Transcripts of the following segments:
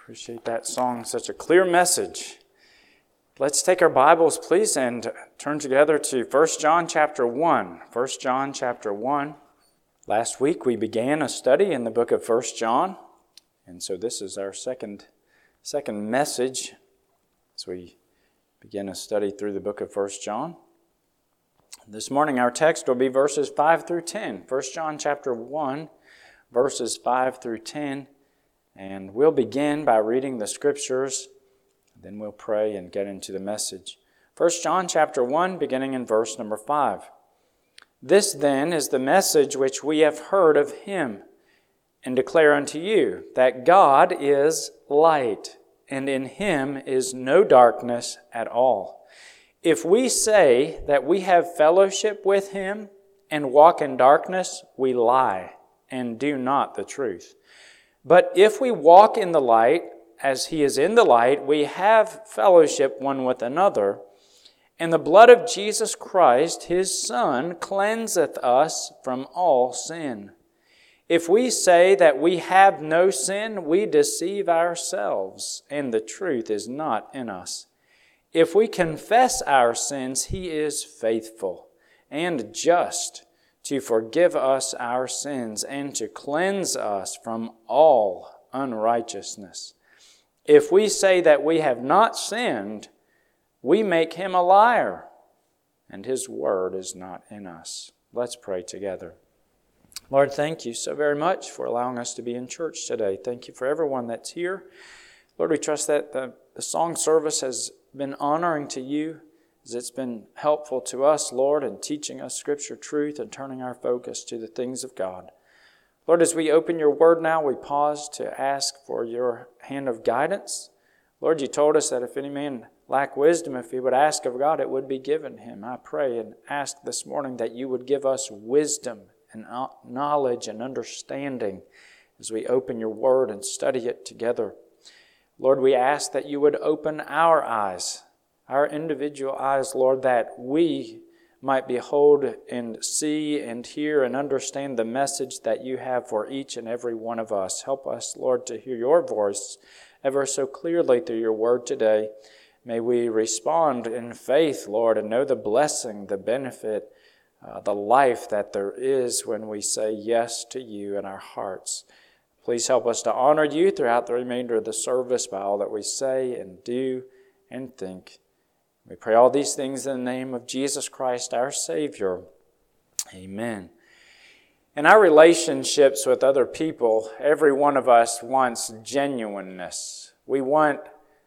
Appreciate that song. Such a clear message. Let's take our Bibles, please, and turn together to 1 John chapter 1. 1 John chapter 1. Last week we began a study in the book of 1 John, and so this is our second message as we begin a study through the book of 1 John. This morning our text will be verses 5 through 10. 1 John chapter 1, verses 5 through 10. And we'll begin by reading the scriptures, then we'll pray and get into the message. 1 John chapter 1, beginning in verse number 5. This then is the message which we have heard of him, and declare unto you, that God is light, and in him is no darkness at all. If we say that we have fellowship with him and walk in darkness, we lie and do not the truth. But if we walk in the light, as he is in the light, we have fellowship one with another, and the blood of Jesus Christ, his Son, cleanseth us from all sin. If we say that we have no sin, we deceive ourselves, and the truth is not in us. If we confess our sins, he is faithful and just to forgive us our sins and to cleanse us from all unrighteousness. If we say that we have not sinned, we make him a liar, and his word is not in us. Let's pray together. Lord, thank you so very much for allowing us to be in church today. Thank you for everyone that's here. Lord, we trust that the song service has been honoring to you, as it's been helpful to us, Lord, in teaching us Scripture truth and turning our focus to the things of God. Lord, as we open your word now, we pause to ask for your hand of guidance. Lord, you told us that if any man lack wisdom, if he would ask of God, it would be given him. I pray and ask this morning that you would give us wisdom and knowledge and understanding as we open your word and study it together. Lord, we ask that you would open our eyes, our individual eyes, Lord, that we might behold and see and hear and understand the message that you have for each and every one of us. Help us, Lord, to hear your voice ever so clearly through your word today. May we respond in faith, Lord, and know the blessing, the benefit, the life that there is when we say yes to you in our hearts. Please help us to honor you throughout the remainder of the service by all that we say and do and think. We pray all these things in the name of Jesus Christ, our Savior. Amen. In our relationships with other people, every one of us wants genuineness. We want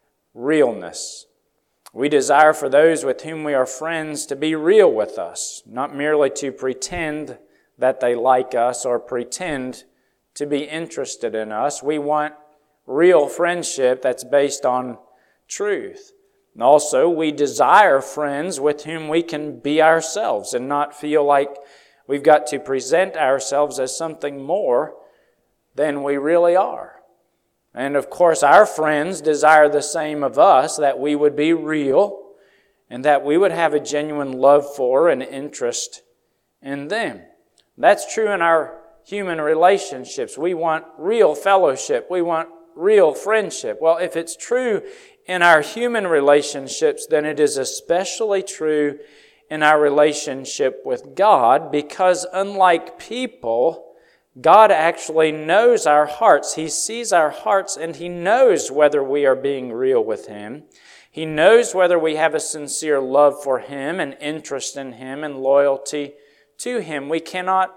realness. We desire for those with whom we are friends to be real with us, not merely to pretend that they like us or pretend to be interested in us. We want real friendship that's based on truth. And also, we desire friends with whom we can be ourselves and not feel like we've got to present ourselves as something more than we really are. And of course, our friends desire the same of us, that we would be real and that we would have a genuine love for and interest in them. That's true in our human relationships. We want real fellowship. We want real friendship. Well, if it's true in our human relationships, then it is especially true in our relationship with God, because unlike people, God actually knows our hearts. He sees our hearts and He knows whether we are being real with Him. He knows whether we have a sincere love for Him and interest in Him and loyalty to Him. We cannot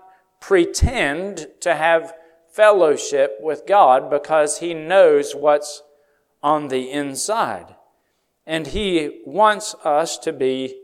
pretend to have fellowship with God because He knows what's on the inside. And He wants us to be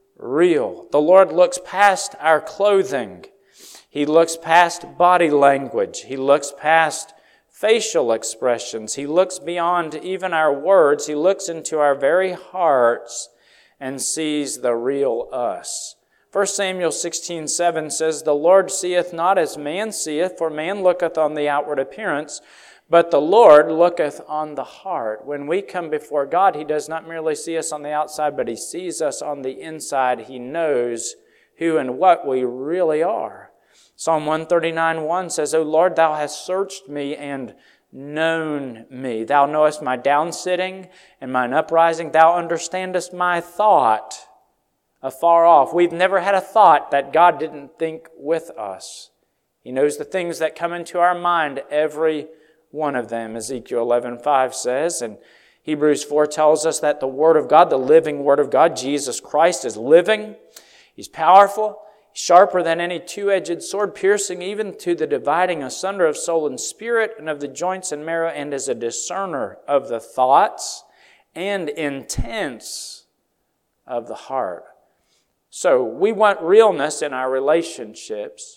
real. The Lord looks past our clothing. He looks past body language. He looks past facial expressions. He looks beyond even our words. He looks into our very hearts and sees the real us. 1 Samuel 16:7 says, "The Lord seeth not as man seeth, for man looketh on the outward appearance, but the Lord looketh on the heart." When we come before God, He does not merely see us on the outside, but He sees us on the inside. He knows who and what we really are. Psalm 139:1 says, "O Lord, Thou hast searched me and known me. Thou knowest my downsitting and mine uprising. Thou understandest my thought afar off. We've never had a thought that God didn't think with us. He knows the things that come into our mind, every one of them, Ezekiel 11:5 says. And Hebrews 4 tells us that the Word of God, the living Word of God, Jesus Christ, is living. He's powerful, sharper than any two-edged sword, piercing even to the dividing asunder of soul and spirit and of the joints and marrow, and is a discerner of the thoughts and intents of the heart. So we want realness in our relationships.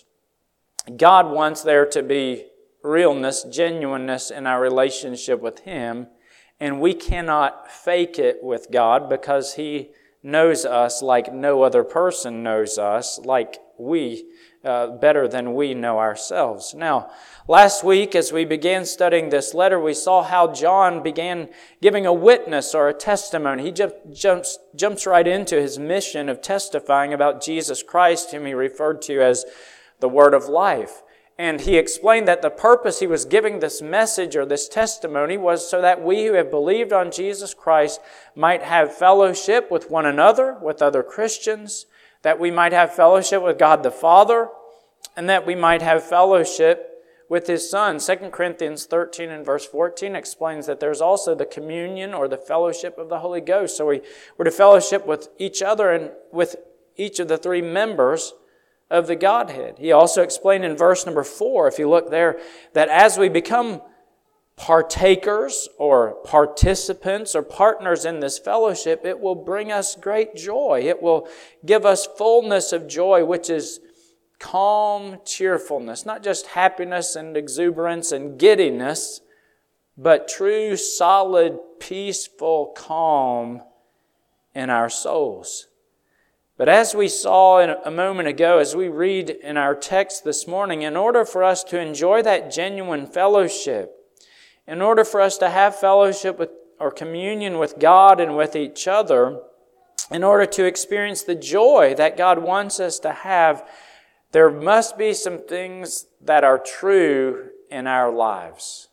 God wants there to be realness, genuineness in our relationship with Him, and we cannot fake it with God because He knows us like no other person knows us, like better than we know ourselves. Now, last week as we began studying this letter, we saw how John began giving a witness or a testimony. He jumps right into his mission of testifying about Jesus Christ, whom he referred to as the Word of Life. And he explained that the purpose he was giving this message or this testimony was so that we who have believed on Jesus Christ might have fellowship with one another, with other Christians, that we might have fellowship with God the Father, and that we might have fellowship with His Son. 2 Corinthians 13 and verse 14 explains that there's also the communion or the fellowship of the Holy Ghost. So we're to fellowship with each other and with each of the three members of the Godhead. He also explained in verse number 4, if you look there, that as we become partakers or participants or partners in this fellowship, it will bring us great joy. It will give us fullness of joy, which is calm cheerfulness, not just happiness and exuberance and giddiness, but true, solid, peaceful calm in our souls. But as we saw a moment ago, as we read in our text this morning, in order for us to enjoy that genuine fellowship, in order for us to have fellowship with or communion with God and with each other, in order to experience the joy that God wants us to have, there must be some things that are true in our lives.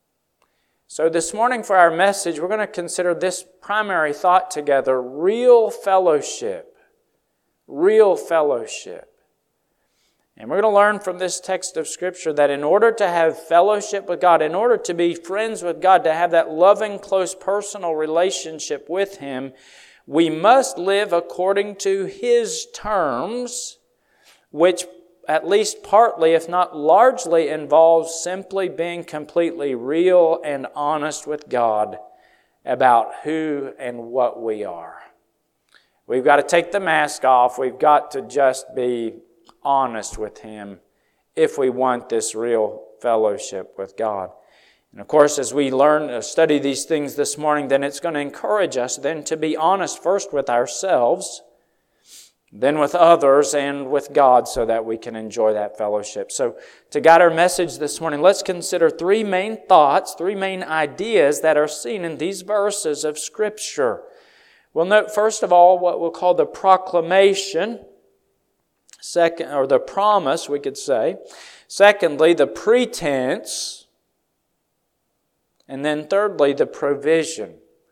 So this morning for our message, we're going to consider this primary thought together: real fellowship. Real fellowship. And we're going to learn from this text of Scripture that in order to have fellowship with God, in order to be friends with God, to have that loving, close, personal relationship with Him, we must live according to His terms, which at least partly, if not largely, involves simply being completely real and honest with God about who and what we are. We've got to take the mask off. We've got to just be honest with Him if we want this real fellowship with God. And of course, as we study these things this morning, then it's going to encourage us then to be honest first with ourselves, then with others, and with God so that we can enjoy that fellowship. So to guide our message this morning, let's consider three main thoughts, three main ideas that are seen in these verses of Scripture. We'll note, first of all, what we'll call the proclamation. Second, or the promise, we could say. Secondly, the pretense. And then thirdly, the provision.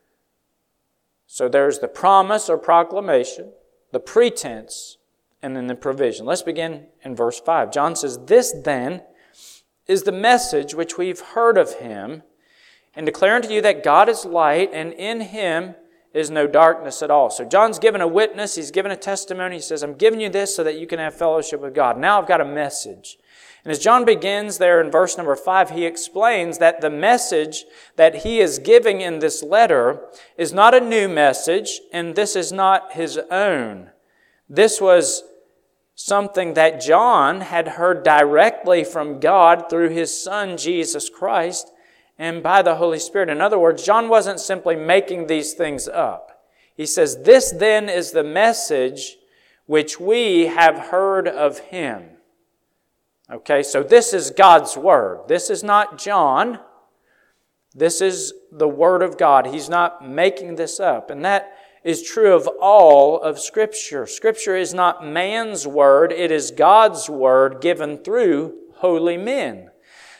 So there's the promise or proclamation, the pretense, and then the provision. Let's begin in verse 5. John says, "This then is the message which we've heard of Him, and declare unto you that God is light, and in Him is no darkness at all." So John's given a witness, he's given a testimony. He says, I'm giving you this so that you can have fellowship with God. Now I've got a message. And as John begins there in verse number 5, he explains that the message that he is giving in this letter is not a new message, and this is not his own. This was something that John had heard directly from God through His Son, Jesus Christ, and by the Holy Spirit. In other words, John wasn't simply making these things up. He says, this then is the message which we have heard of Him. Okay, so this is God's Word. This is not John. This is the Word of God. He's not making this up. And that is true of all of Scripture. Scripture is not man's Word. It is God's Word given through holy men.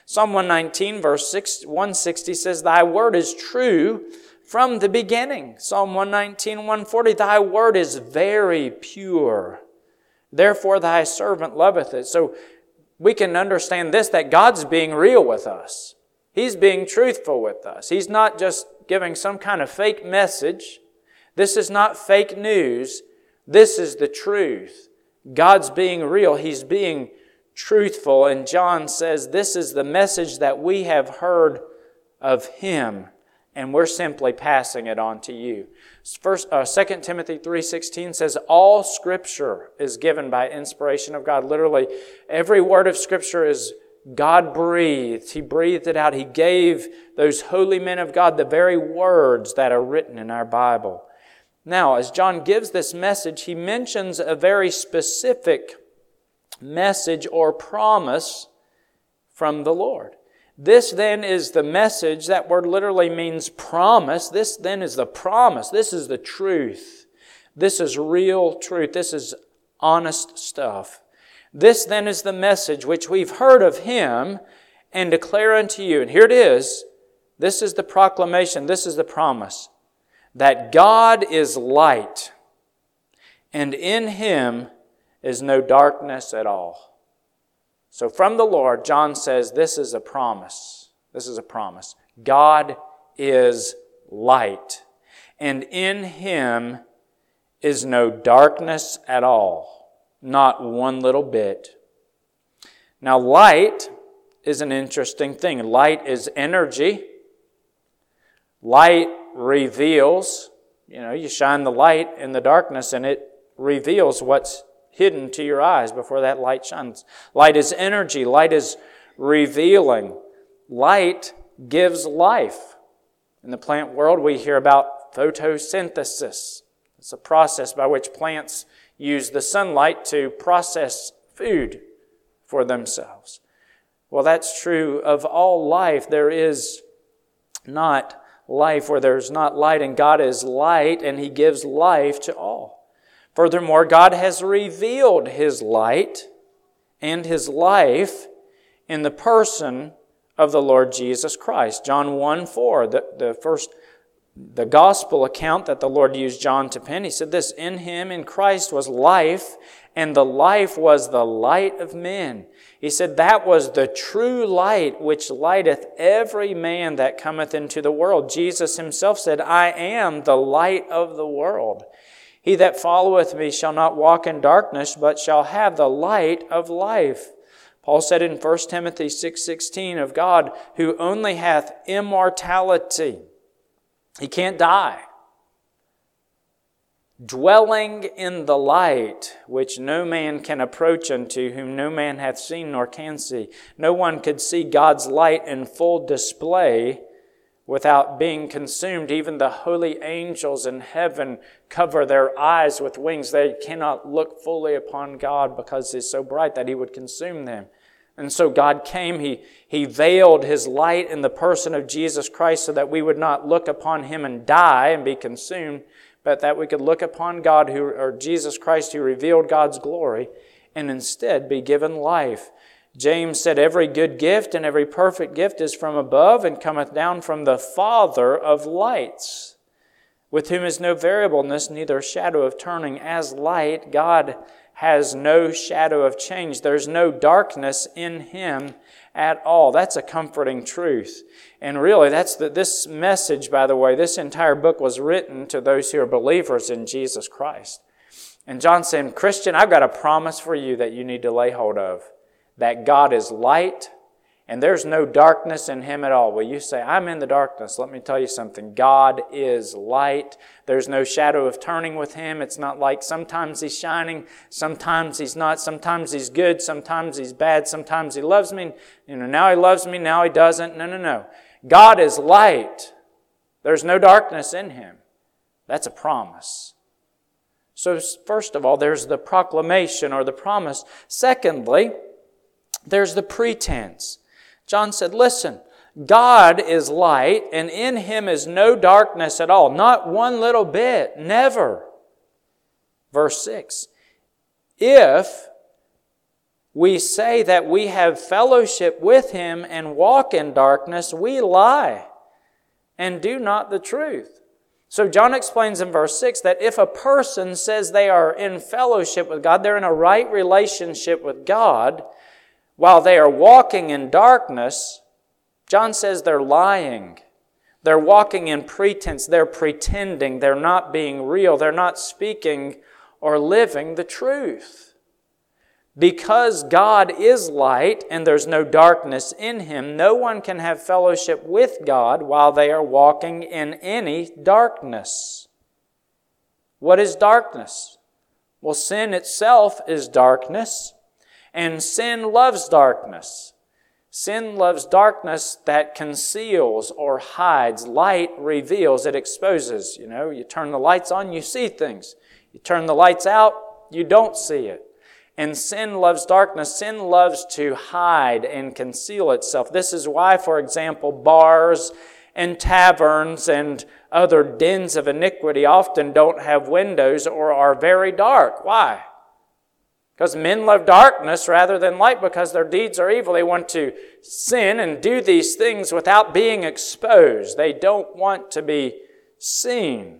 Psalm 119, verse 160 says, Thy word is true from the beginning. Psalm 119, 140, Thy word is very pure. Therefore Thy servant loveth it. So we can understand this, that God's being real with us. He's being truthful with us. He's not just giving some kind of fake message. This is not fake news. This is the truth. God's being real. He's being truthful. And John says this is the message that we have heard of Him, and we're simply passing it on to you. 2 Timothy 3:16 says, all Scripture is given by inspiration of God. Literally, every word of Scripture is God-breathed. He breathed it out. He gave those holy men of God the very words that are written in our Bible. Now, as John gives this message, he mentions a very specific message or promise from the Lord. This then is the message. That word literally means promise. This then is the promise. This is the truth. This is real truth. This is honest stuff. This then is the message which we've heard of Him and declare unto you. And here it is. This is the proclamation. This is the promise. That God is light, and in Him is no darkness at all. So from the Lord, John says this is a promise. This is a promise. God is light, and in Him is no darkness at all. Not one little bit. Now, light is an interesting thing. Light is energy. Light reveals. You shine the light in the darkness and it reveals what's hidden to your eyes before that light shines. Light is energy. Light is revealing. Light gives life. In the plant world, we hear about photosynthesis. It's a process by which plants use the sunlight to process food for themselves. Well, that's true of all life. There is not life where there's not light, and God is light, and He gives life to all. Furthermore, God has revealed His light and His life in the person of the Lord Jesus Christ. John 1:4, the gospel account that the Lord used John to pen, he said this, in Him, in Christ, was life, and the life was the light of men. He said that was the true light which lighteth every man that cometh into the world. Jesus Himself said, I am the light of the world. He that followeth me shall not walk in darkness, but shall have the light of life. Paul said in 1 Timothy 6:16 of God, who only hath immortality. He can't die. Dwelling in the light, which no man can approach unto, whom no man hath seen nor can see. No one could see God's light in full display without being consumed. Even the holy angels in heaven cover their eyes with wings. They cannot look fully upon God because He's so bright that He would consume them. And so God came, He veiled His light in the person of Jesus Christ so that we would not look upon Him and die and be consumed, but that we could look upon God, or Jesus Christ, who revealed God's glory, and instead be given life. James said, every good gift and every perfect gift is from above and cometh down from the Father of lights, with whom is no variableness, neither shadow of turning. As light, God has no shadow of change. There's no darkness in Him at all. That's a comforting truth. And really, this message, by the way, this entire book was written to those who are believers in Jesus Christ. And John said, Christian, I've got a promise for you that you need to lay hold of. That God is light, and there's no darkness in Him at all. Well, you say, I'm in the darkness. Let me tell you something. God is light. There's no shadow of turning with Him. It's not like sometimes He's shining, sometimes He's not, sometimes He's good, sometimes He's bad, sometimes He loves me. Now He loves me, now He doesn't. No. God is light. There's no darkness in Him. That's a promise. So first of all, there's the proclamation or the promise. Secondly, there's the pretense. John said, listen, God is light, and in Him is no darkness at all. Not one little bit. Never. Verse 6. If we say that we have fellowship with Him and walk in darkness, we lie and do not the truth. So John explains in verse 6 that if a person says they are in fellowship with God, they're in a right relationship with God, while they are walking in darkness, John says they're lying. They're walking in pretense. They're pretending. They're not being real. They're not speaking or living the truth. Because God is light and there's no darkness in Him, no one can have fellowship with God while they are walking in any darkness. What is darkness? Well, sin itself is darkness, and sin loves darkness. Sin loves darkness that conceals or hides. Light reveals, it exposes. You turn the lights on, you see things. You turn the lights out, you don't see it. And sin loves darkness. Sin loves to hide and conceal itself. This is why, for example, bars and taverns and other dens of iniquity often don't have windows or are very dark. Why? Because men love darkness rather than light because their deeds are evil. They want to sin and do these things without being exposed. They don't want to be seen.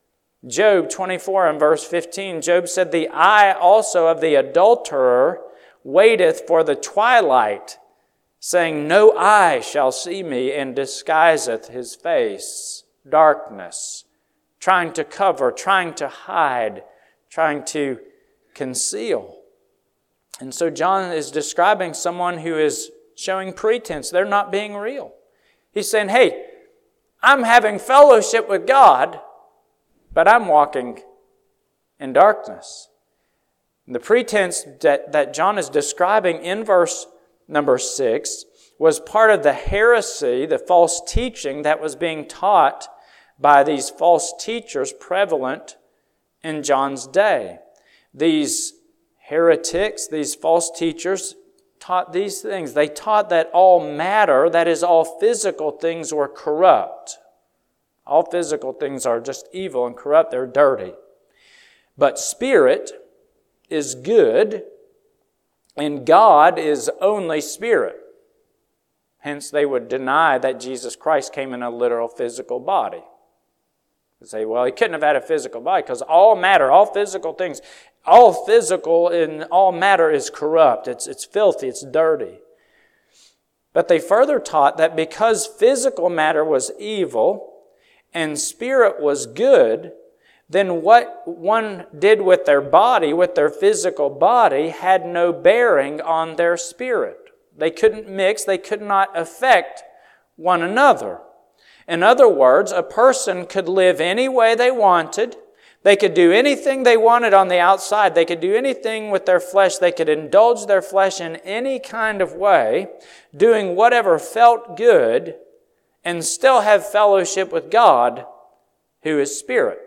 Job 24 and verse 15, Job said, "The eye also of the adulterer waiteth for the twilight, saying, No eye shall see me, and disguiseth his face." Darkness, trying to cover, trying to hide, trying to conceal. And so John is describing someone who is showing pretense. They're not being real. He's saying, hey, I'm having fellowship with God, but I'm walking in darkness. And the pretense that John is describing in verse number 6 was part of the heresy, the false teaching that was being taught by these false teachers prevalent in John's day. These heretics, these false teachers, taught these things. They taught that all matter, that is, all physical things, were corrupt. All physical things are just evil and corrupt. They're dirty. But spirit is good, and God is only spirit. Hence, they would deny that Jesus Christ came in a literal physical body. They say, well, He couldn't have had a physical body because all matter, all physical things, all physical and all matter is corrupt. It's filthy. It's dirty. But they further taught that because physical matter was evil and spirit was good, then what one did with their body, with their physical body, had no bearing on their spirit. They couldn't mix. They could not affect one another. In other words, a person could live any way they wanted. They could do anything they wanted on the outside. They could do anything with their flesh. They could indulge their flesh in any kind of way, doing whatever felt good, and still have fellowship with God, who is spirit.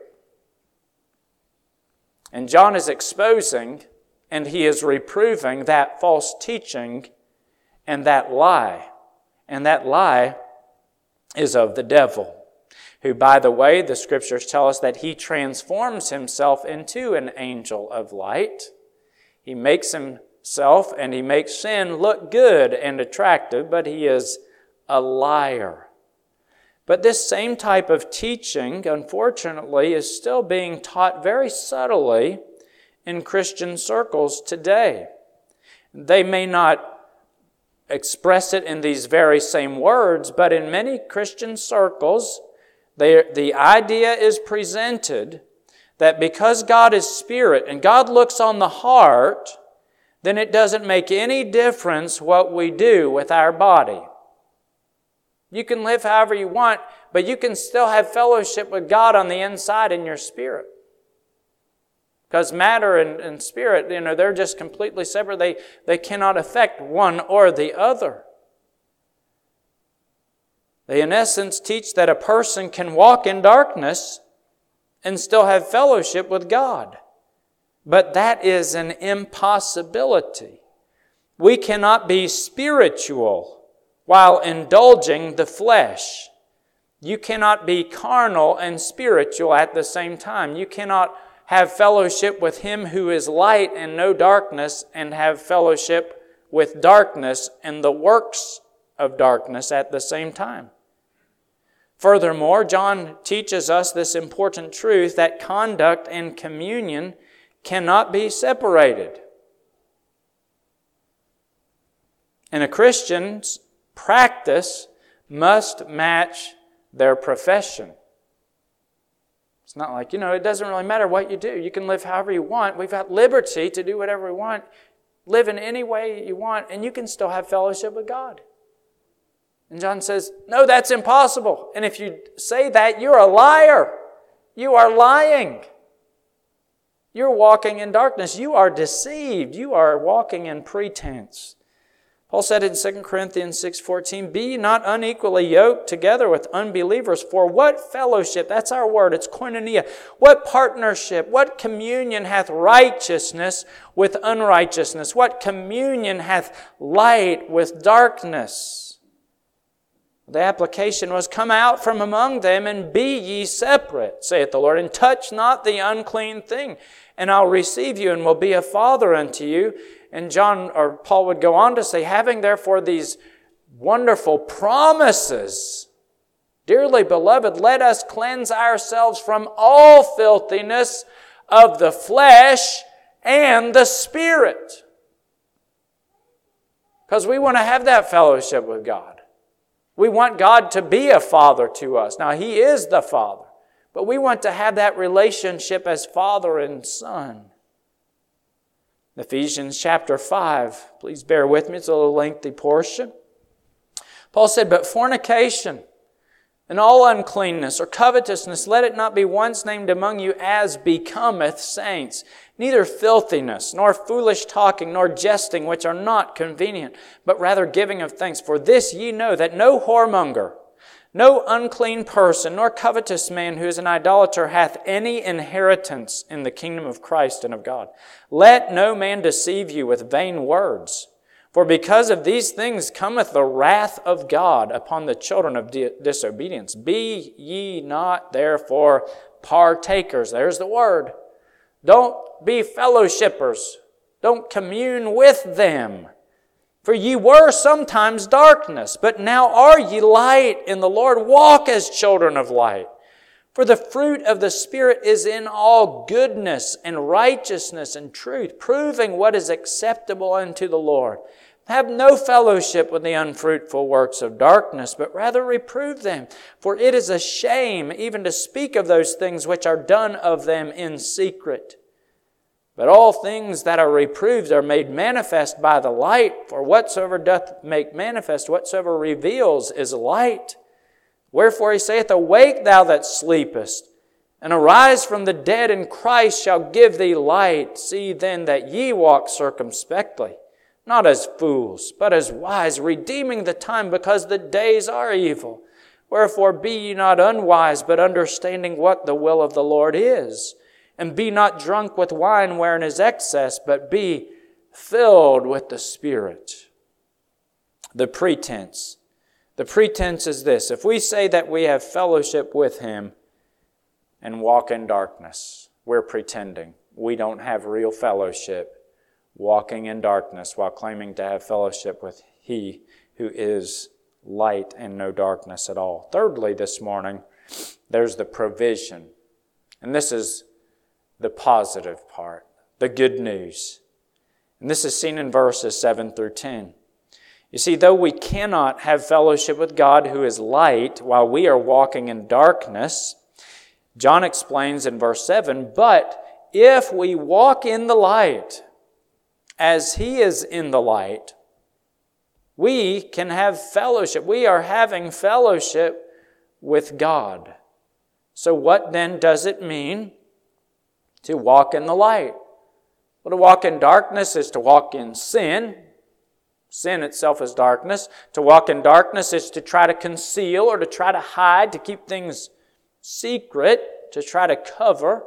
And John is exposing and he is reproving that false teaching and that lie. And that lie is of the devil, who, by the way, the Scriptures tell us that he transforms himself into an angel of light. He makes himself and he makes sin look good and attractive, but he is a liar. But this same type of teaching, unfortunately, is still being taught very subtly in Christian circles today. They may not express it in these very same words, but in many Christian circles, the idea is presented that because God is spirit and God looks on the heart, then it doesn't make any difference what we do with our body. You can live however you want, but you can still have fellowship with God on the inside in your spirit. Because matter and spirit, they're just completely separate. They cannot affect one or the other. They, in essence, teach that a person can walk in darkness and still have fellowship with God. But that is an impossibility. We cannot be spiritual while indulging the flesh. You cannot be carnal and spiritual at the same time. You cannot have fellowship with Him who is light and no darkness and have fellowship with darkness and the works of darkness at the same time. Furthermore, John teaches us this important truth that conduct and communion cannot be separated. And a Christian's practice must match their profession. It's not like, it doesn't really matter what you do. You can live however you want. We've got liberty to do whatever we want. Live in any way you want, and you can still have fellowship with God. And John says, no, that's impossible. And if you say that, you're a liar. You are lying. You're walking in darkness. You are deceived. You are walking in pretense. Paul said in 2 Corinthians 6:14, be not unequally yoked together with unbelievers, for what fellowship, that's our word, it's koinonia, what partnership, what communion hath righteousness with unrighteousness? What communion hath light with darkness? The application was, come out from among them and be ye separate, saith the Lord, and touch not the unclean thing, and I'll receive you and will be a father unto you. And Paul would go on to say, having therefore these wonderful promises, dearly beloved, let us cleanse ourselves from all filthiness of the flesh and the spirit. Because we want to have that fellowship with God. We want God to be a father to us. Now, He is the Father, but we want to have that relationship as father and son. Ephesians chapter 5, please bear with me, it's a little lengthy portion. Paul said, but fornication and all uncleanness or covetousness, let it not be once named among you as becometh saints. Neither filthiness, nor foolish talking, nor jesting, which are not convenient, but rather giving of thanks. For this ye know, that no whoremonger, no unclean person, nor covetous man who is an idolater hath any inheritance in the kingdom of Christ and of God. Let no man deceive you with vain words. For because of these things cometh the wrath of God upon the children of disobedience. Be ye not therefore partakers. There's the word. Don't be fellowshippers. Don't commune with them. For ye were sometimes darkness, but now are ye light in the Lord. Walk as children of light. For the fruit of the Spirit is in all goodness and righteousness and truth, proving what is acceptable unto the Lord. Have no fellowship with the unfruitful works of darkness, but rather reprove them. For it is a shame even to speak of those things which are done of them in secret. But all things that are reproved are made manifest by the light, for whatsoever doth make manifest, whatsoever reveals is light. Wherefore he saith, awake thou that sleepest, and arise from the dead, and Christ shall give thee light. See then that ye walk circumspectly, not as fools, but as wise, redeeming the time, because the days are evil. Wherefore be ye not unwise, but understanding what the will of the Lord is. And be not drunk with wine wherein is excess, but be filled with the Spirit. The pretense. The pretense is this. If we say that we have fellowship with Him and walk in darkness, we're pretending. We don't have real fellowship, walking in darkness while claiming to have fellowship with He who is light and no darkness at all. Thirdly, this morning, there's the provision. And this is the positive part, the good news. And this is seen in verses 7 through 10. You see, though we cannot have fellowship with God who is light while we are walking in darkness, John explains in verse 7, but if we walk in the light as He is in the light, we can have fellowship. We are having fellowship with God. So what then does it mean to walk in the light? Well, to walk in darkness is to walk in sin. Sin itself is darkness. To walk in darkness is to try to conceal or to try to hide, to keep things secret, to try to cover.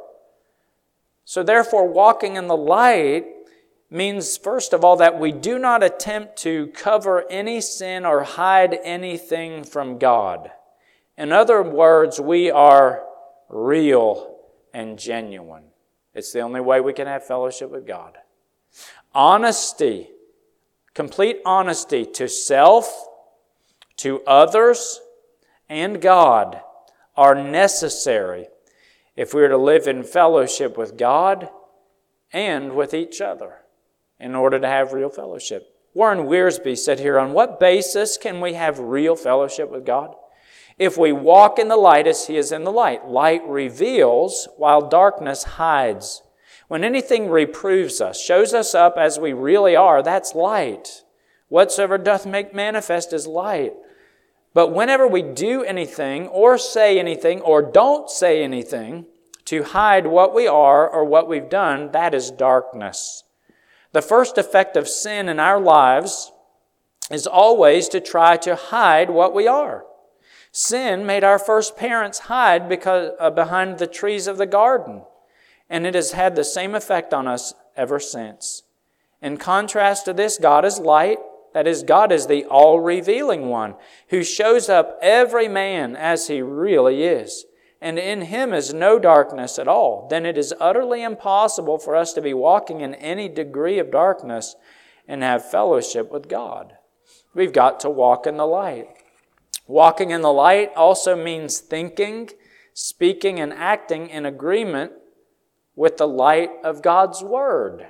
So therefore, walking in the light means, first of all, that we do not attempt to cover any sin or hide anything from God. In other words, we are real and genuine. It's the only way we can have fellowship with God. Honesty, complete honesty to self, to others, and God are necessary if we are to live in fellowship with God and with each other in order to have real fellowship. Warren Wiersbe said here, on what basis can we have real fellowship with God? If we walk in the light as He is in the light. Light reveals while darkness hides. When anything reproves us, shows us up as we really are, that's light. Whatsoever doth make manifest is light. But whenever we do anything or say anything or don't say anything to hide what we are or what we've done, that is darkness. The first effect of sin in our lives is always to try to hide what we are. Sin made our first parents hide behind the trees of the garden, and it has had the same effect on us ever since. In contrast to this, God is light. That is, God is the all-revealing one who shows up every man as he really is. And in Him is no darkness at all. Then it is utterly impossible for us to be walking in any degree of darkness and have fellowship with God. We've got to walk in the light. Walking in the light also means thinking, speaking, and acting in agreement with the light of God's Word.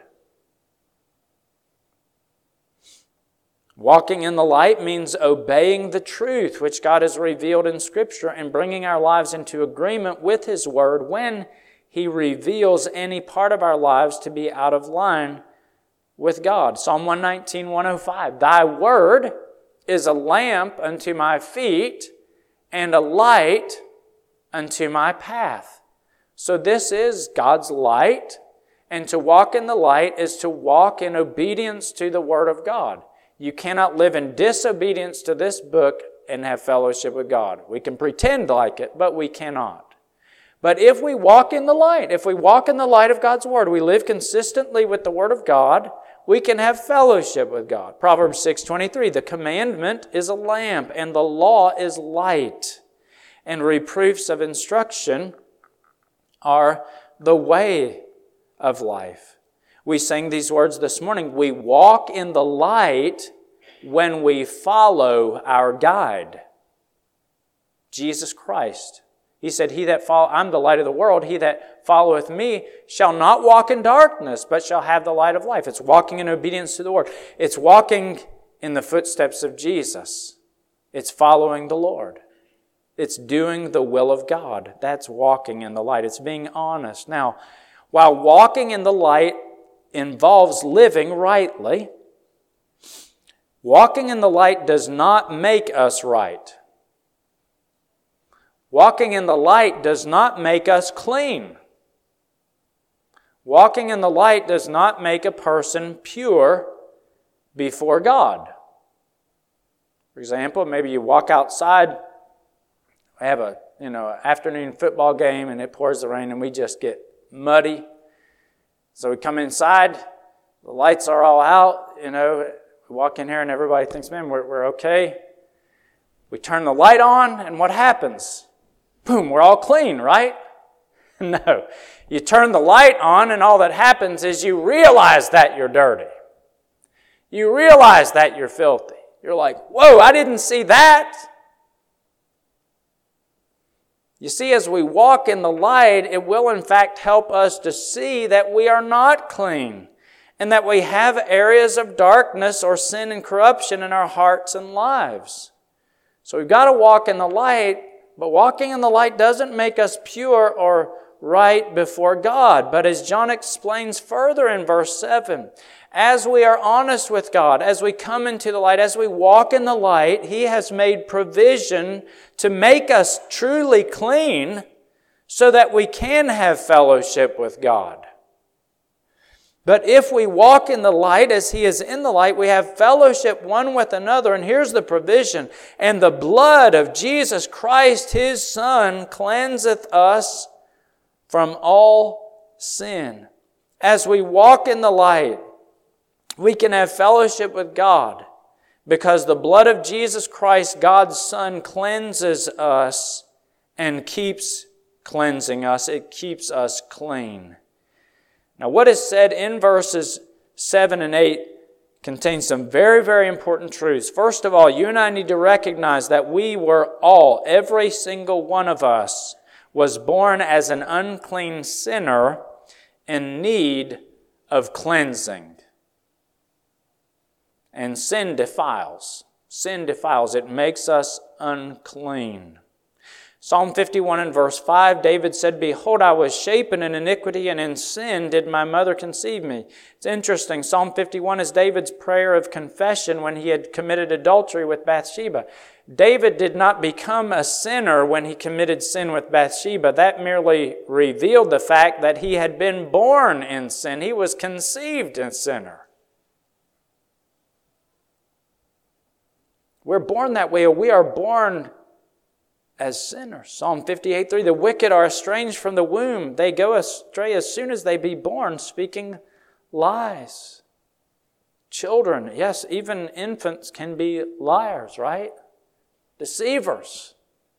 Walking in the light means obeying the truth which God has revealed in Scripture and bringing our lives into agreement with His Word when He reveals any part of our lives to be out of line with God. Psalm 119, 105, Thy Word is a lamp unto my feet and a light unto my path. So this is God's light, and to walk in the light is to walk in obedience to the Word of God. You cannot live in disobedience to this book and have fellowship with God. We can pretend like it, but we cannot. But if we walk in the light, if we walk in the light of God's Word, we live consistently with the Word of God, we can have fellowship with God. Proverbs 6:23, the commandment is a lamp, and the law is light, and reproofs of instruction are the way of life. We sang these words this morning. We walk in the light when we follow our guide, Jesus Christ. He said, I'm the light of the world. He that followeth me shall not walk in darkness, but shall have the light of life. It's walking in obedience to the Word. It's walking in the footsteps of Jesus. It's following the Lord. It's doing the will of God. That's walking in the light. It's being honest. Now, while walking in the light involves living rightly, walking in the light does not make us right. Walking in the light does not make us clean. Walking in the light does not make a person pure before God. For example, maybe you walk outside, we have a afternoon football game and it pours the rain and we just get muddy. So we come inside, the lights are all out, we walk in here and everybody thinks, man, we're okay. We turn the light on and what happens? Boom, we're all clean, right? No. You turn the light on and all that happens is you realize that you're dirty. You realize that you're filthy. You're like, whoa, I didn't see that. You see, as we walk in the light, it will in fact help us to see that we are not clean and that we have areas of darkness or sin and corruption in our hearts and lives. So we've got to walk in the light, but walking in the light doesn't make us pure or right before God. But as John explains further in verse 7, as we are honest with God, as we come into the light, as we walk in the light, He has made provision to make us truly clean so that we can have fellowship with God. But if we walk in the light as He is in the light, we have fellowship one with another. And here's the provision. And the blood of Jesus Christ, His Son, cleanseth us from all sin. As we walk in the light, we can have fellowship with God because the blood of Jesus Christ, God's Son, cleanses us and keeps cleansing us. It keeps us clean. Now, what is said in verses 7 and 8 contains some very, very important truths. First of all, you and I need to recognize that we were all, every single one of us, was born as an unclean sinner in need of cleansing. And sin defiles. Sin defiles. It makes us unclean. Psalm 51 and verse 5, David said, "Behold, I was shapen in iniquity, and in sin did my mother conceive me." It's interesting. Psalm 51 is David's prayer of confession when he had committed adultery with Bathsheba. David did not become a sinner when he committed sin with Bathsheba. That merely revealed the fact that he had been born in sin. He was conceived a sinner. We're born that way, or we are born as sinners. Psalm 58:3, "The wicked are estranged from the womb. They go astray as soon as they be born, speaking lies." Children, yes, even infants can be liars, right? Deceivers.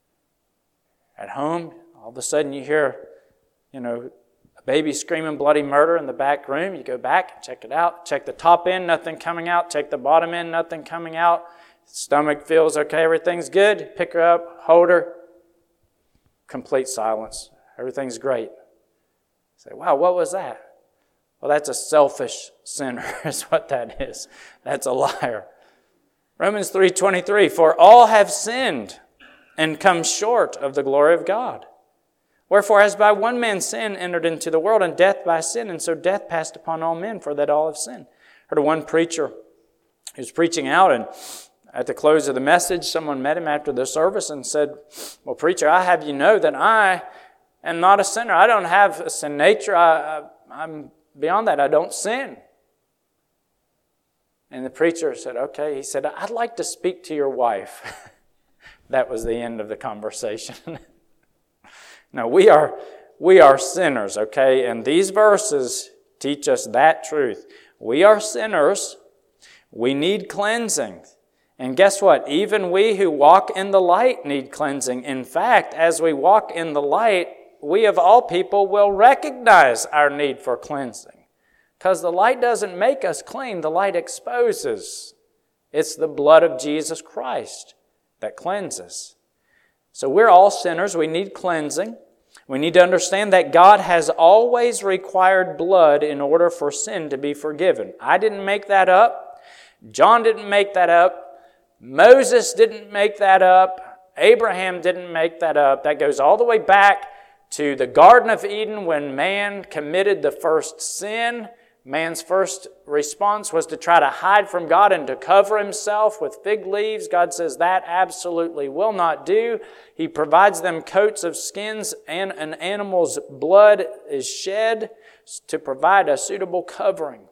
At home, all of a sudden you hear, a baby screaming bloody murder in the back room. You go back, check it out, check the top end, nothing coming out. Check the bottom end, nothing coming out. Stomach feels okay, everything's good. Pick her up, hold her. Complete silence. Everything's great. Say, wow, what was that? Well, that's a selfish sinner is what that is. That's a liar. Romans 3:23, "For all have sinned and come short of the glory of God. Wherefore, as by one man sin entered into the world, and death by sin, and so death passed upon all men, for that all have sinned." I heard of one preacher who was preaching out, and at the close of the message, someone met him after the service and said, "Well, preacher, I have you know that I am not a sinner. I don't have a sin nature. I'm beyond that. I don't sin." And the preacher said, "Okay." He said, "I'd like to speak to your wife." That was the end of the conversation. No, we are sinners, okay? And these verses teach us that truth. We are sinners. We need cleansing. And guess what? Even we who walk in the light need cleansing. In fact, as we walk in the light, we of all people will recognize our need for cleansing. Because the light doesn't make us clean, the light exposes. It's the blood of Jesus Christ that cleanses. So we're all sinners. We need cleansing. We need to understand that God has always required blood in order for sin to be forgiven. I didn't make that up. John didn't make that up. Moses didn't make that up. Abraham didn't make that up. That goes all the way back to the Garden of Eden when man committed the first sin. Man's first response was to try to hide from God and to cover himself with fig leaves. God says that absolutely will not do. He provides them coats of skins, and an animal's blood is shed to provide a suitable covering.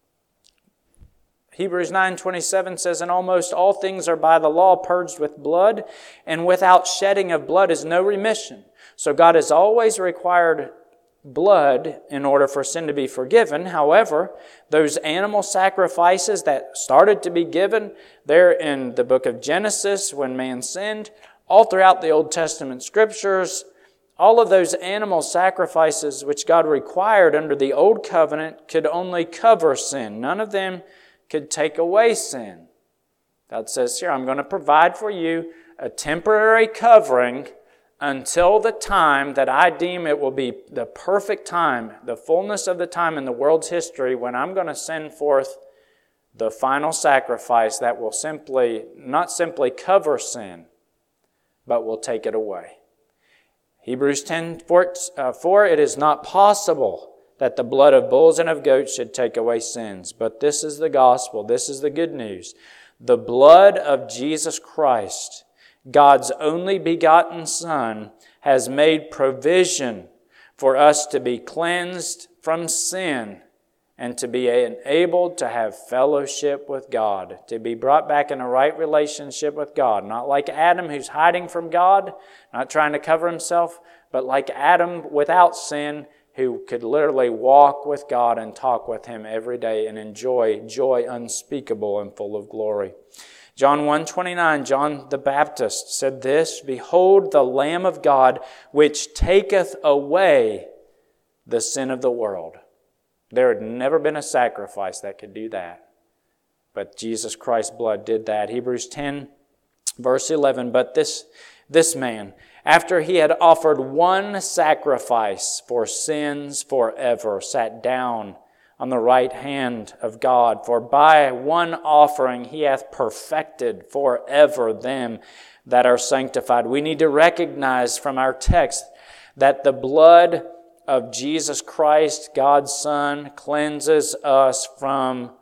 Hebrews 9:27 says, "And almost all things are by the law purged with blood, and without shedding of blood is no remission." So God has always required blood in order for sin to be forgiven. However, those animal sacrifices that started to be given there in the book of Genesis when man sinned, all throughout the Old Testament scriptures, all of those animal sacrifices which God required under the Old Covenant could only cover sin. None of them could take away sin. God says here, "I'm going to provide for you a temporary covering until the time that I deem it will be the perfect time, the fullness of the time in the world's history when I'm going to send forth the final sacrifice that will not simply cover sin, but will take it away." Hebrews 10:4, "It is not possible that the blood of bulls and of goats should take away sins. But this is the gospel, this is the good news. The blood of Jesus Christ, God's only begotten Son, has made provision for us to be cleansed from sin and to be enabled to have fellowship with God, to be brought back in a right relationship with God. Not like Adam who's hiding from God, not trying to cover himself, but like Adam without sin, who could literally walk with God and talk with Him every day and enjoy joy unspeakable and full of glory. John 1:29, John the Baptist said this, "Behold the Lamb of God, which taketh away the sin of the world." There had never been a sacrifice that could do that. But Jesus Christ's blood did that. Hebrews 10, verse 11, but this man, after he had offered one sacrifice for sins forever, sat down on the right hand of God. For by one offering he hath perfected forever them that are sanctified. We need to recognize from our text that the blood of Jesus Christ, God's Son, cleanses us from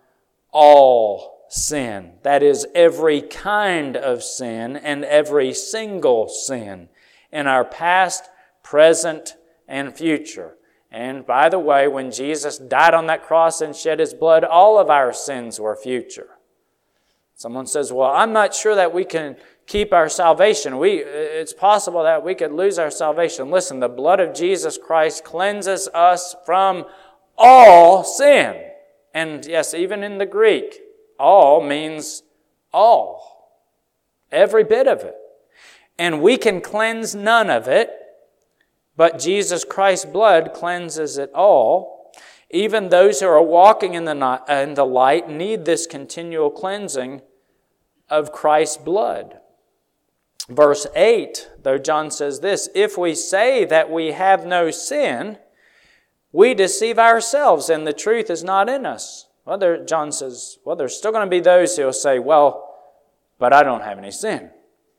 all sin. That is, every kind of sin and every single sin in our past, present, and future. And by the way, when Jesus died on that cross and shed His blood, all of our sins were future. Someone says, well, I'm not sure that we can keep our salvation. It's possible that we could lose our salvation. Listen, the blood of Jesus Christ cleanses us from all sin. And yes, even in the Greek, all means all. Every bit of it. And we can cleanse none of it, but Jesus Christ's blood cleanses it all. Even those who are walking in the light need this continual cleansing of Christ's blood. Verse 8, though John says this, if we say that we have no sin, we deceive ourselves and the truth is not in us. Well, John says, there's still going to be those who will say, but I don't have any sin.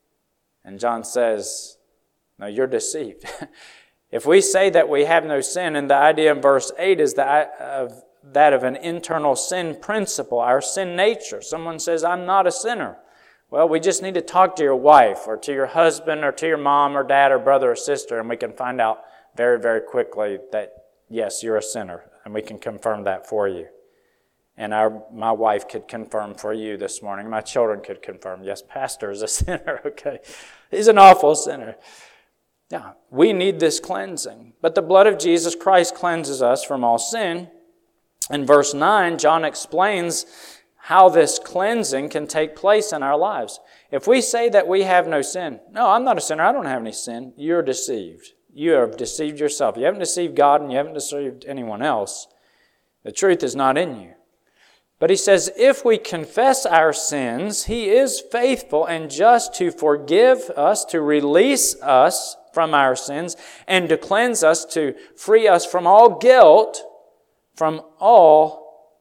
And John says, no, you're deceived. If we say that we have no sin, and the idea in verse 8 is that of an internal sin principle, our sin nature. Someone says, I'm not a sinner. Well, we just need to talk to your wife or to your husband or to your mom or dad or brother or sister, and we can find out very, very quickly that, yes, you're a sinner, and we can confirm that for you. And my wife could confirm for you this morning. My children could confirm, yes, pastor is a sinner, okay? He's an awful sinner. Yeah, we need this cleansing. But the blood of Jesus Christ cleanses us from all sin. In verse 9, John explains how this cleansing can take place in our lives. If we say that we have no sin, no, I'm not a sinner, I don't have any sin, you're deceived. You have deceived yourself. You haven't deceived God and you haven't deceived anyone else. The truth is not in you. But he says, if we confess our sins, He is faithful and just to forgive us, to release us from our sins, and to cleanse us, to free us from all guilt, from all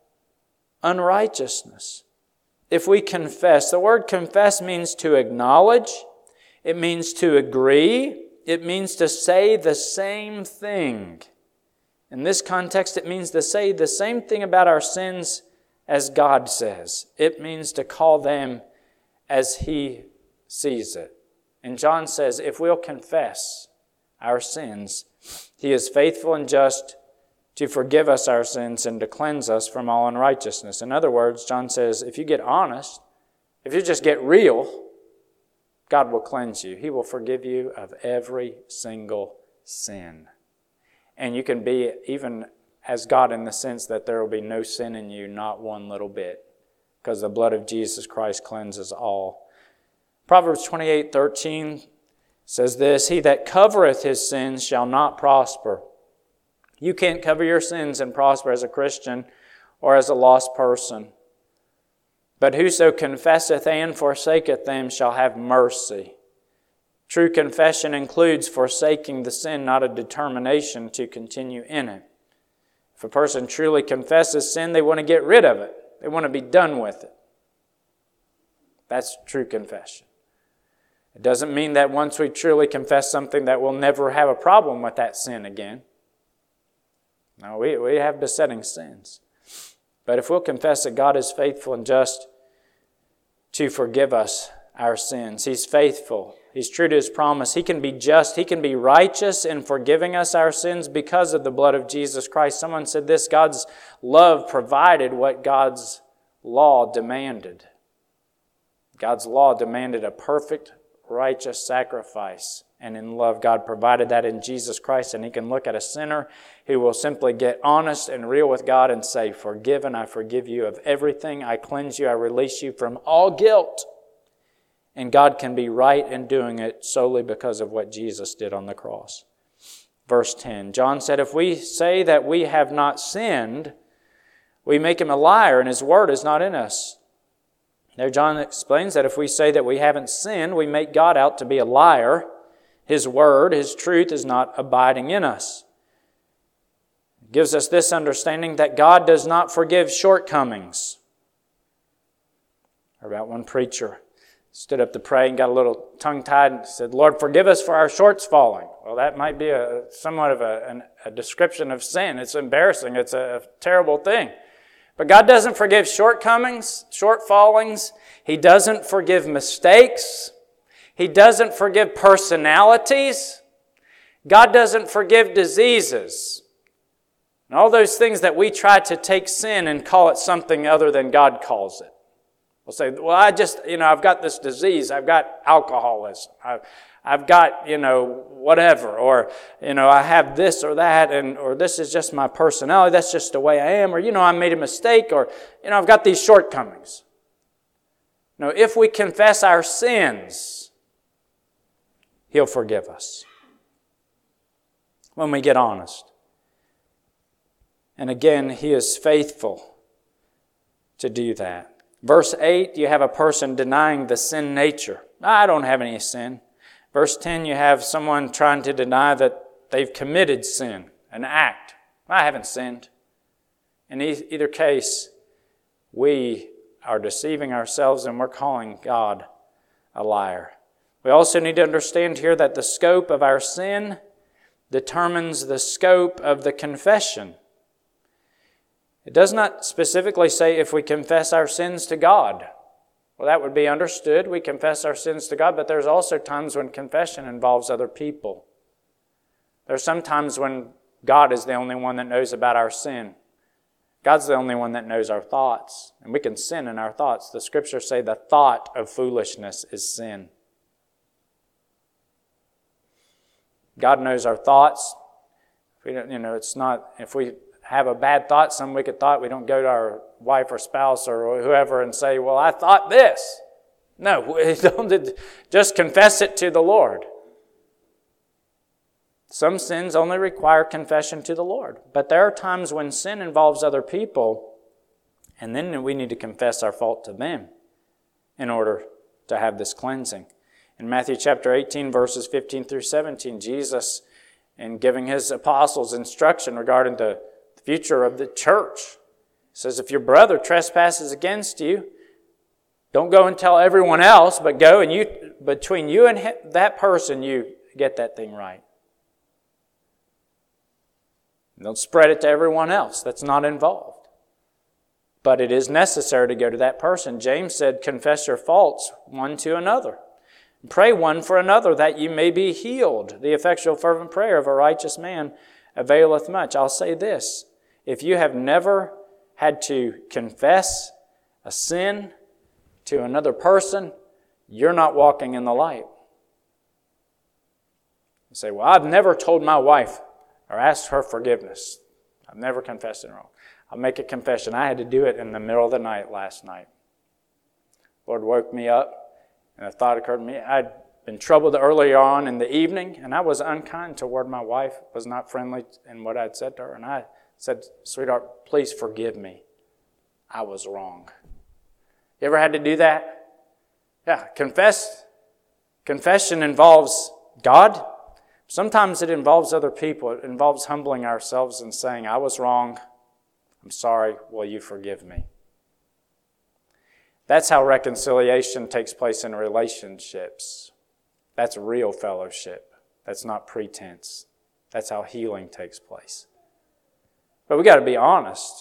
unrighteousness. If we confess, the word confess means to acknowledge, it means to agree, it means to say the same thing. In this context, it means to say the same thing about our sins as God says. It means to call them as He sees it. And John says, if we'll confess our sins, He is faithful and just to forgive us our sins and to cleanse us from all unrighteousness. In other words, John says, if you get honest, if you just get real, God will cleanse you. He will forgive you of every single sin. And you can be even as God in the sense that there will be no sin in you, not one little bit, because the blood of Jesus Christ cleanses all. Proverbs 28:13 says this, he that covereth his sins shall not prosper. You can't cover your sins and prosper as a Christian or as a lost person. But whoso confesseth and forsaketh them shall have mercy. True confession includes forsaking the sin, not a determination to continue in it. If a person truly confesses sin, they want to get rid of it. They want to be done with it. That's true confession. It doesn't mean that once we truly confess something that we'll never have a problem with that sin again. No, we have besetting sins. But if we'll confess that God is faithful and just to forgive us our sins, He's faithful. He's true to His promise. He can be just. He can be righteous in forgiving us our sins because of the blood of Jesus Christ. Someone said this, God's love provided what God's law demanded. God's law demanded a perfect, righteous sacrifice. And in love, God provided that in Jesus Christ. And He can look at a sinner who will simply get honest and real with God and say, forgiven, I forgive you of everything. I cleanse you. I release you from all guilt. And God can be right in doing it solely because of what Jesus did on the cross. Verse 10, John said, if we say that we have not sinned, we make Him a liar and His word is not in us. There John explains that if we say that we haven't sinned, we make God out to be a liar. His word, His truth is not abiding in us. It gives us this understanding that God does not forgive shortcomings. I heard about one preacher stood up to pray and got a little tongue-tied and said, "Lord, forgive us for our shorts falling." Well, that might be somewhat of a description of sin. It's embarrassing. It's a terrible thing. But God doesn't forgive shortcomings, shortfallings. He doesn't forgive mistakes. He doesn't forgive personalities. God doesn't forgive diseases. And all those things that we try to take sin and call it something other than God calls it. We'll say, well, I've got this disease. I've got alcoholism. I've got, whatever. Or, I have this or that, or this is just my personality. That's just the way I am. Or, I made a mistake. Or, I've got these shortcomings. No, if we confess our sins, He'll forgive us. When we get honest. And again, He is faithful to do that. Verse 8, you have a person denying the sin nature. I don't have any sin. Verse 10, you have someone trying to deny that they've committed sin, an act. I haven't sinned. In either case, we are deceiving ourselves and we're calling God a liar. We also need to understand here that the scope of our sin determines the scope of the confession. It does not specifically say if we confess our sins to God. Well, that would be understood. We confess our sins to God, but there's also times when confession involves other people. There's some times when God is the only one that knows about our sin. God's the only one that knows our thoughts, and we can sin in our thoughts. The Scriptures say the thought of foolishness is sin. God knows our thoughts. If we have a bad thought, some wicked thought, we don't go to our wife or spouse or whoever and say, well, I thought this. No, don't just confess it to the Lord. Some sins only require confession to the Lord. But there are times when sin involves other people, and then we need to confess our fault to them in order to have this cleansing. In Matthew chapter 18, verses 15 through 17, Jesus, in giving His apostles instruction regarding the future of the church, says, if your brother trespasses against you, don't go and tell everyone else, but go and between you and that person, you get that thing right. Don't spread it to everyone else that's not involved. But it is necessary to go to that person. James said, confess your faults one to another. Pray one for another that you may be healed. The effectual fervent prayer of a righteous man availeth much. I'll say this. If you have never had to confess a sin to another person, you're not walking in the light. You say, well, I've never told my wife or asked her forgiveness. I've never confessed it wrong. I'll make a confession. I had to do it in the middle of the night last night. Lord woke me up, and a thought occurred to me. I'd been troubled earlier on in the evening, and I was unkind toward my wife, was not friendly in what I'd said to her. And I said, sweetheart, please forgive me. I was wrong. You ever had to do that? Yeah, confession involves God. Sometimes it involves other people. It involves humbling ourselves and saying, I was wrong. I'm sorry. Will you forgive me? That's how reconciliation takes place in relationships. That's real fellowship. That's not pretense. That's how healing takes place. But we got to be honest.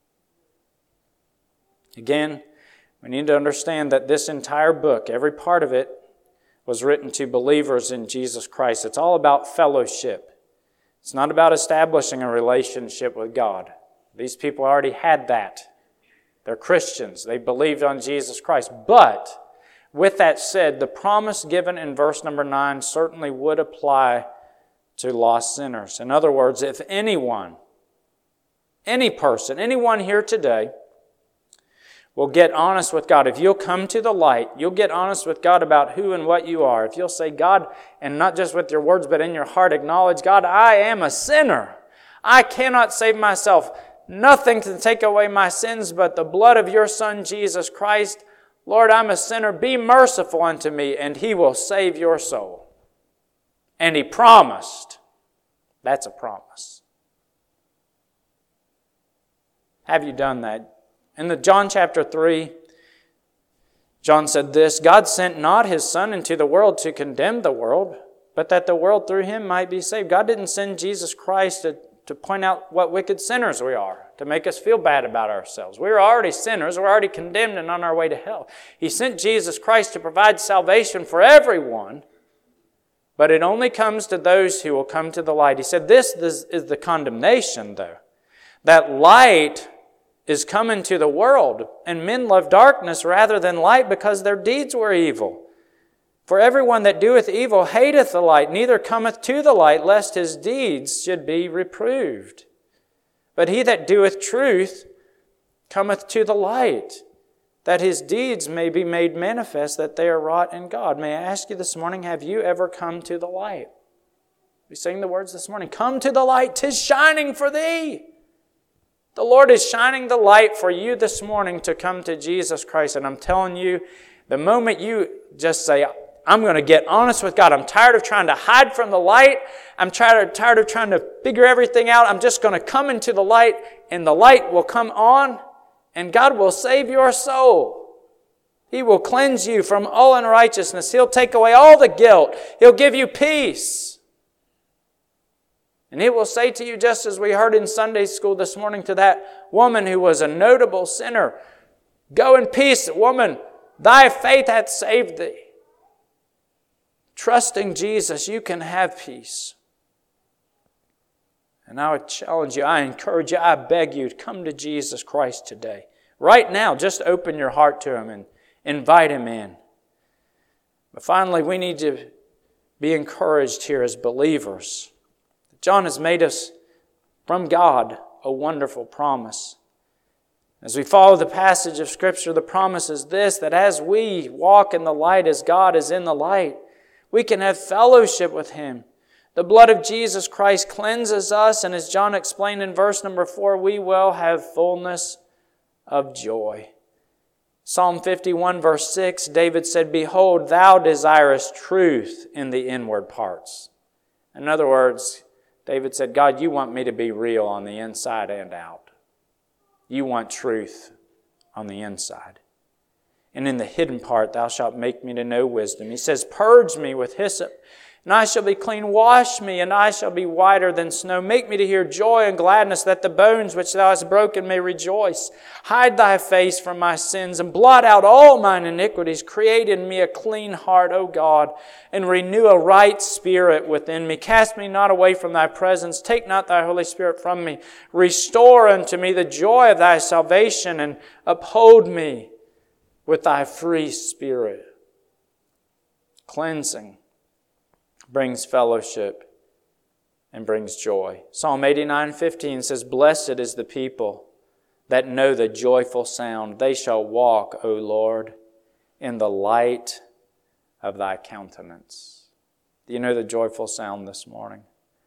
Again, we need to understand that this entire book, every part of it, was written to believers in Jesus Christ. It's all about fellowship. It's not about establishing a relationship with God. These people already had that. They're Christians. They believed on Jesus Christ. But with that said, the promise given in verse number 9 certainly would apply to lost sinners. In other words, if anyone, any person, anyone here today will get honest with God, if you'll come to the light, you'll get honest with God about who and what you are. If you'll say, God, and not just with your words, but in your heart, acknowledge, God, I am a sinner. I cannot save myself. Nothing can take away my sins but the blood of your Son, Jesus Christ. Lord, I'm a sinner. Be merciful unto me, and He will save your soul. And He promised. That's a promise. Have you done that? In the John chapter 3, John said this, God sent not His Son into the world to condemn the world, but that the world through Him might be saved. God didn't send Jesus Christ to point out what wicked sinners we are, to make us feel bad about ourselves. We're already sinners. We're already condemned and on our way to hell. He sent Jesus Christ to provide salvation for everyone, but it only comes to those who will come to the light. He said this is the condemnation, though, that light is come into the world, and men love darkness rather than light because their deeds were evil. For everyone that doeth evil hateth the light, neither cometh to the light, lest his deeds should be reproved. But he that doeth truth cometh to the light, that his deeds may be made manifest, that they are wrought in God. May I ask you this morning, have you ever come to the light? We sing the words this morning, come to the light, 'tis shining for thee. The Lord is shining the light for you this morning to come to Jesus Christ. And I'm telling you, the moment you just say, I'm going to get honest with God. I'm tired of trying to hide from the light. I'm tired of trying to figure everything out. I'm just going to come into the light, and the light will come on, and God will save your soul. He will cleanse you from all unrighteousness. He'll take away all the guilt. He'll give you peace. And He will say to you, just as we heard in Sunday school this morning to that woman who was a notable sinner, go in peace, woman, thy faith hath saved thee. Trusting Jesus, you can have peace. And I would challenge you, I encourage you, I beg you to come to Jesus Christ today. Right now, just open your heart to Him and invite Him in. But finally, we need to be encouraged here as believers. John has made us from God a wonderful promise. As we follow the passage of Scripture, the promise is this, that as we walk in the light as God is in the light, we can have fellowship with Him. The blood of Jesus Christ cleanses us, and as John explained in verse number 4, we will have fullness of joy. Psalm 51 verse 6, David said, Behold, thou desirest truth in the inward parts. In other words, David said, God, you want me to be real on the inside and out. You want truth on the inside. And in the hidden part, thou shalt make me to know wisdom. He says, Purge me with hyssop, and I shall be clean. Wash me, and I shall be whiter than snow. Make me to hear joy and gladness, that the bones which thou hast broken may rejoice. Hide thy face from my sins, and blot out all mine iniquities. Create in me a clean heart, O God, and renew a right spirit within me. Cast me not away from thy presence. Take not thy Holy Spirit from me. Restore unto me the joy of thy salvation, and uphold me with thy free spirit. Cleansing brings fellowship and brings joy. Psalm 89:15 says, Blessed is the people that know the joyful sound. They shall walk, O Lord, in the light of thy countenance. Do you know the joyful sound this morning?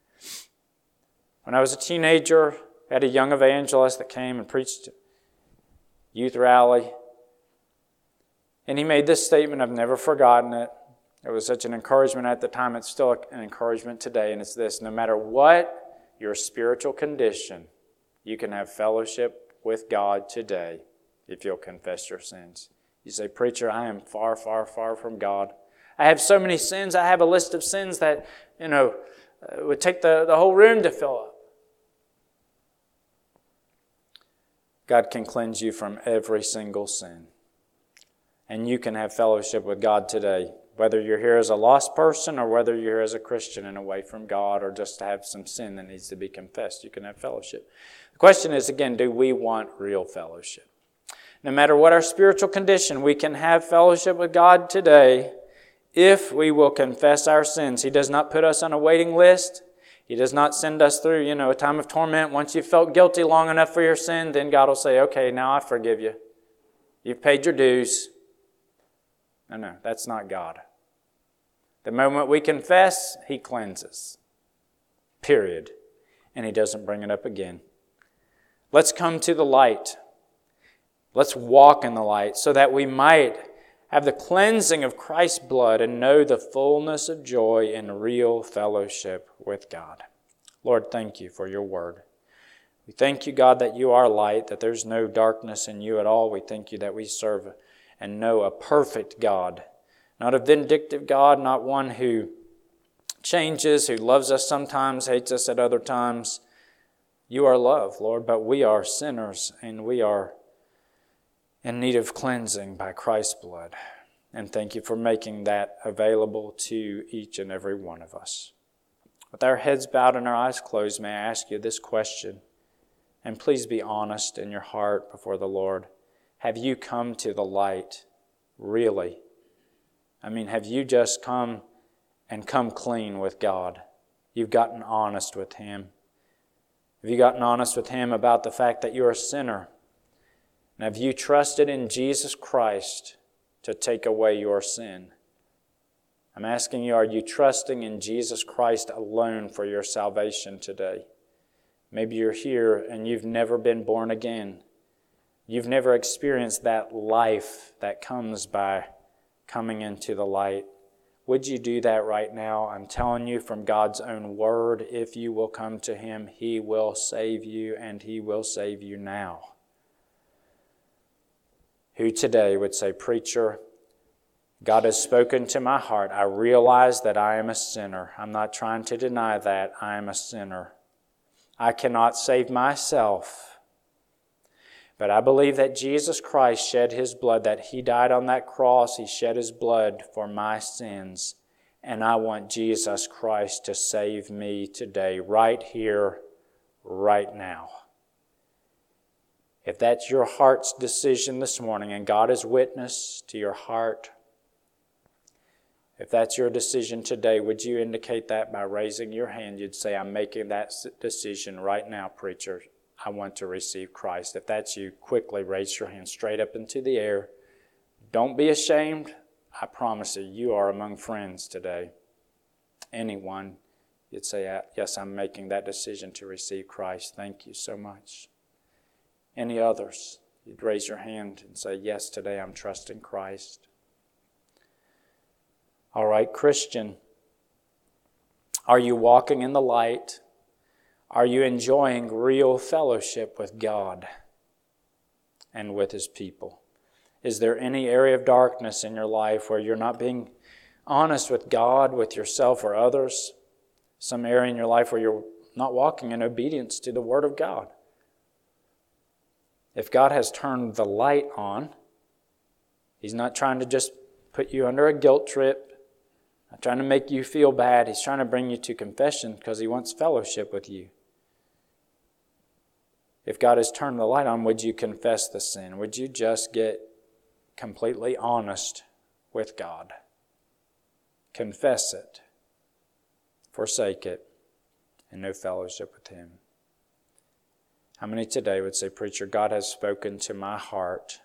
When I was a teenager, I had a young evangelist that came and preached youth rally. And he made this statement, I've never forgotten it. It was such an encouragement at the time, it's still an encouragement today, and it's this: no matter what your spiritual condition, you can have fellowship with God today if you'll confess your sins. You say, Preacher, I am far, far, far from God. I have so many sins. I have a list of sins that, would take the whole room to fill up. God can cleanse you from every single sin. And you can have fellowship with God today, whether you're here as a lost person or whether you're here as a Christian and away from God or just have some sin that needs to be confessed. You can have fellowship. The question is, again, do we want real fellowship? No matter what our spiritual condition, we can have fellowship with God today if we will confess our sins. He does not put us on a waiting list. He does not send us through, a time of torment. Once you've felt guilty long enough for your sin, then God will say, okay, now I forgive you. You've paid your dues. No, that's not God. The moment we confess, He cleanses. Period. And He doesn't bring it up again. Let's come to the light. Let's walk in the light so that we might have the cleansing of Christ's blood and know the fullness of joy in real fellowship with God. Lord, thank you for your word. We thank you, God, that you are light, that there's no darkness in you at all. We thank you that we serve and know a perfect God, not a vindictive God, not one who changes, who loves us sometimes, hates us at other times. You are love, Lord, but we are sinners and we are in need of cleansing by Christ's blood. And thank you for making that available to each and every one of us. With our heads bowed and our eyes closed, may I ask you this question? And please be honest in your heart before the Lord. Have you come to the light, really? I mean, have you just come and come clean with God? You've gotten honest with Him. Have you gotten honest with Him about the fact that you're a sinner? And have you trusted in Jesus Christ to take away your sin? I'm asking you, are you trusting in Jesus Christ alone for your salvation today? Maybe you're here and you've never been born again. You've never experienced that life that comes by coming into the light. Would you do that right now? I'm telling you from God's own word, if you will come to Him, He will save you, and He will save you now. Who today would say, Preacher, God has spoken to my heart. I realize that I am a sinner. I'm not trying to deny that. I am a sinner. I cannot save myself. But I believe that Jesus Christ shed His blood, that He died on that cross. He shed His blood for my sins. And I want Jesus Christ to save me today, right here, right now. If that's your heart's decision this morning, and God is witness to your heart, if that's your decision today, would you indicate that by raising your hand? You'd say, I'm making that decision right now, preacher. I want to receive Christ. If that's you, quickly raise your hand straight up into the air. Don't be ashamed. I promise you, you are among friends today. Anyone, you'd say, yes, I'm making that decision to receive Christ. Thank you so much. Any others? You'd raise your hand and say, yes, today I'm trusting Christ. All right, Christian, are you walking in the light? Are you enjoying real fellowship with God and with His people? Is there any area of darkness in your life where you're not being honest with God, with yourself, or others? Some area in your life where you're not walking in obedience to the Word of God? If God has turned the light on, He's not trying to just put you under a guilt trip, not trying to make you feel bad. He's trying to bring you to confession because He wants fellowship with you. If God has turned the light on, would you confess the sin? Would you just get completely honest with God? Confess it, forsake it, and no fellowship with Him. How many today would say, Preacher, God has spoken to my heart,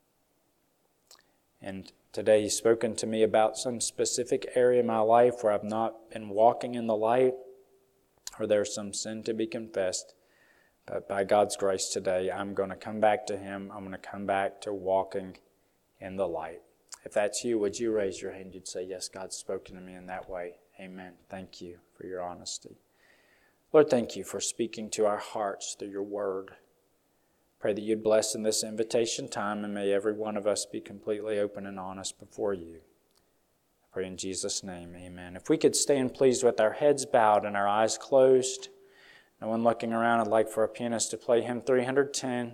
and today He's spoken to me about some specific area in my life where I've not been walking in the light, or there's some sin to be confessed. But by God's grace today, I'm going to come back to Him. I'm going to come back to walking in the light. If that's you, would you raise your hand? You'd say, yes, God's spoken to me in that way. Amen. Thank you for your honesty. Lord, thank you for speaking to our hearts through your word. Pray that you'd bless in this invitation time, and may every one of us be completely open and honest before you. I pray in Jesus' name, amen. If we could stand, please, with our heads bowed and our eyes closed. No one looking around. I'd like for a pianist to play hymn 310.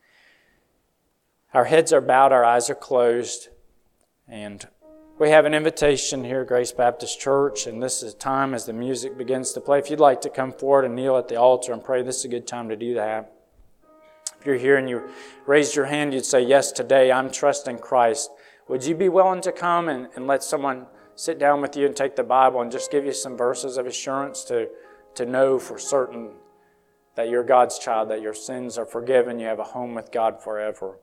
Our heads are bowed, our eyes are closed, and we have an invitation here at Grace Baptist Church, and this is time as the music begins to play. If you'd like to come forward and kneel at the altar and pray, this is a good time to do that. If you're here and you raised your hand, you'd say, yes, today I'm trusting Christ. Would you be willing to come and let someone sit down with you and take the Bible and just give you some verses of assurance to know for certain that you're God's child, that your sins are forgiven, you have a home with God forever?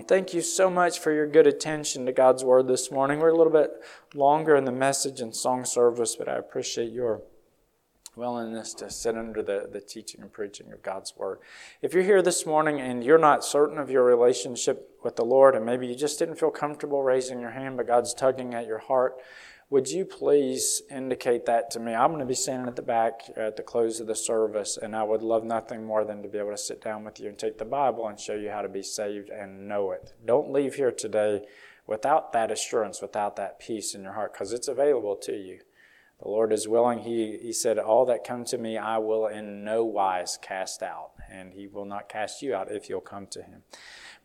thank you so much for your good attention to God's Word this morning. We're a little bit longer in the message and song service, but I appreciate your willingness to sit under the teaching and preaching of God's Word. If you're here this morning and you're not certain of your relationship with the Lord, and maybe you just didn't feel comfortable raising your hand, but God's tugging at your heart, would you please indicate that to me? I'm going to be standing at the back at the close of the service, and I would love nothing more than to be able to sit down with you and take the Bible and show you how to be saved and know it. Don't leave here today without that assurance, without that peace in your heart, because it's available to you. The Lord is willing. He said, all that come to me, I will in no wise cast out, and He will not cast you out if you'll come to Him.